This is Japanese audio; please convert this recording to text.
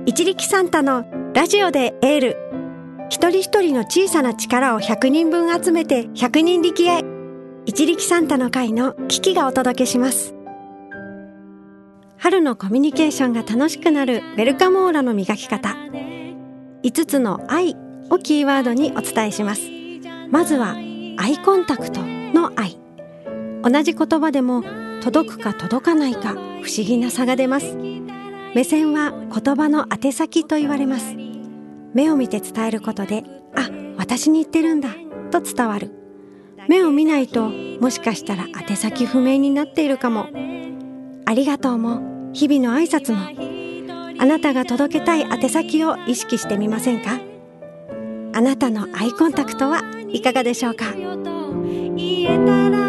一力サンタのラジオでエール。一人一人の小さな力を100人分集めて100人力へ。一力サンタの会のキキがお届けします。春のコミュニケーションが楽しくなるウェルカムオーラの磨き方。5つの愛をキーワードにお伝えします。まずはアイコンタクトの愛。同じ言葉でも届くか届かないか不思議な差が出ます。目線は言葉の宛先と言われます。目を見て伝えることで、あ、私に言ってるんだと伝わる。目を見ないと、もしかしたら宛先不明になっているかも。ありがとうも、日々の挨拶も、あなたが届けたい宛先を意識してみませんか？あなたのアイコンタクトはいかがでしょうか？言えたら